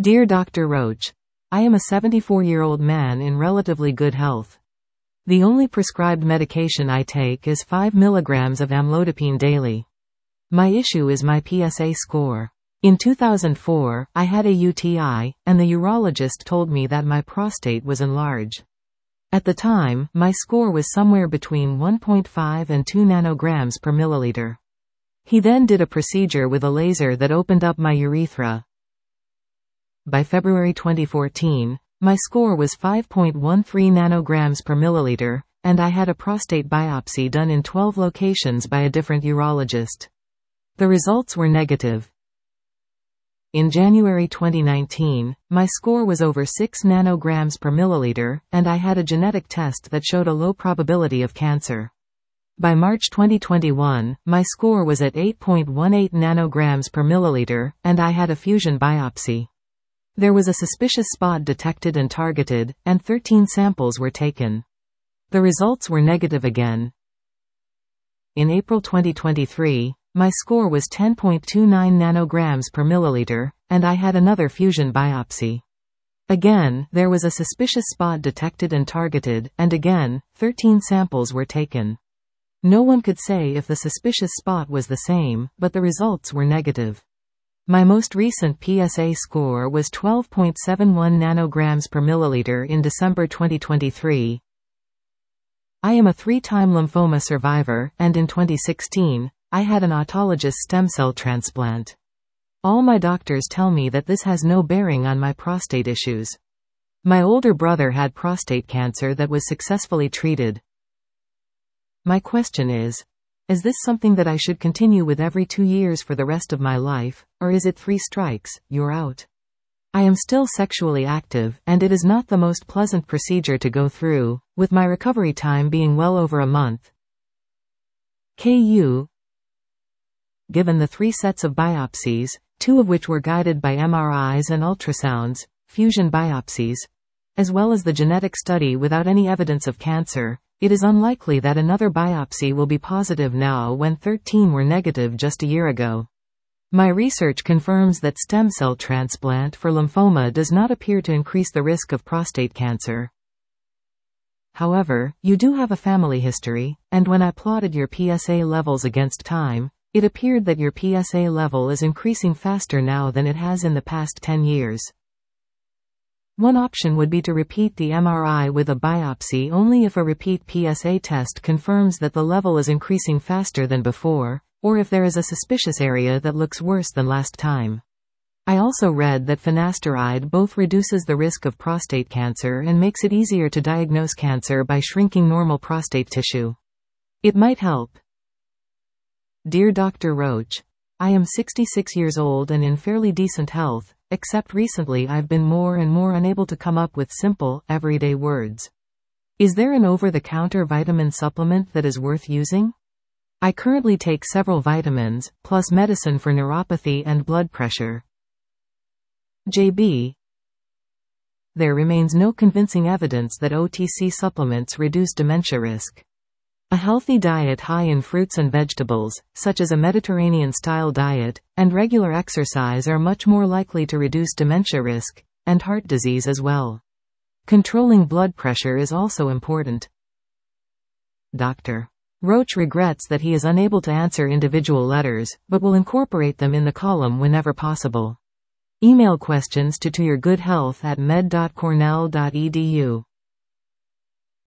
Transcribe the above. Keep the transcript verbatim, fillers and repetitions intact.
Dear Doctor Roach, I am a seventy-four-year-old man in relatively good health. The only prescribed medication I take is five milligrams of amlodipine daily. My issue is my P S A score. In two thousand four, I had a U T I, and the urologist told me that my prostate was enlarged. At the time, my score was somewhere between one point five and two nanograms per milliliter. He then did a procedure with a laser that opened up my urethra. By February twenty fourteen, my score was five point one three nanograms per milliliter, and I had a prostate biopsy done in twelve locations by a different urologist. The results were negative. In January twenty nineteen, my score was over six nanograms per milliliter, and I had a genetic test that showed a low probability of cancer. By March twenty twenty-one, my score was at eight point one eight nanograms per milliliter, and I had a fusion biopsy. There was a suspicious spot detected and targeted, and thirteen samples were taken. The results were negative again. In April twenty twenty-three, my score was ten point two nine nanograms per milliliter, and I had another fusion biopsy. Again, there was a suspicious spot detected and targeted, and again, thirteen samples were taken. No one could say if the suspicious spot was the same, but the results were negative. My most recent P S A score was twelve point seven one nanograms per milliliter in December twenty twenty-three. I am a three-time lymphoma survivor, and in twenty sixteen, I had an autologous stem cell transplant. All my doctors tell me that this has no bearing on my prostate issues. My older brother had prostate cancer that was successfully treated. My question is, is this something that I should continue with every two years for the rest of my life, or is it three strikes, you're out? I am still sexually active, and it is not the most pleasant procedure to go through, with my recovery time being well over a month. K U Given the three sets of biopsies, two of which were guided by M R Is and ultrasounds, fusion biopsies, as well as the genetic study without any evidence of cancer, it is unlikely that another biopsy will be positive now when thirteen were negative just a year ago. My research confirms that stem cell transplant for lymphoma does not appear to increase the risk of prostate cancer. However, you do have a family history, and when I plotted your P S A levels against time, it appeared that your P S A level is increasing faster now than it has in the past ten years. One option would be to repeat the M R I with a biopsy only if a repeat P S A test confirms that the level is increasing faster than before, or if there is a suspicious area that looks worse than last time. I also read that finasteride both reduces the risk of prostate cancer and makes it easier to diagnose cancer by shrinking normal prostate tissue. It might help. Dear Doctor Roach, I am sixty-six years old and in fairly decent health, except recently I've been more and more unable to come up with simple, everyday words. Is there an over-the-counter vitamin supplement that is worth using? I currently take several vitamins, plus medicine for neuropathy and blood pressure. J B There remains no convincing evidence that O T C supplements reduce dementia risk. A healthy diet high in fruits and vegetables, such as a Mediterranean-style diet, and regular exercise are much more likely to reduce dementia risk, and heart disease as well. Controlling blood pressure is also important. Doctor Roach regrets that he is unable to answer individual letters, but will incorporate them in the column whenever possible. Email questions to to your good health at med dot cornell dot e d u.